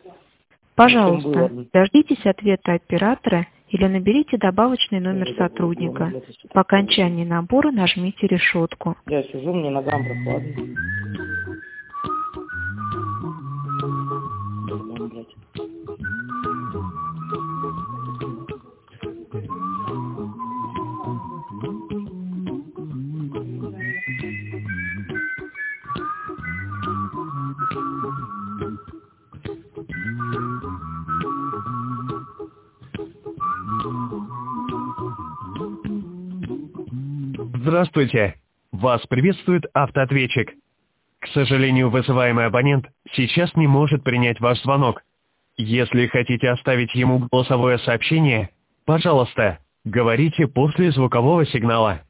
Пожалуйста, дождитесь ответа оператора или наберите добавочный номер сотрудника. По окончании набора нажмите решетку. Я сижу, мне ногам прохладно. Здравствуйте! Вас приветствует автоответчик. К сожалению, вызываемый абонент сейчас не может принять ваш звонок. Если хотите оставить ему голосовое сообщение, пожалуйста, говорите после звукового сигнала.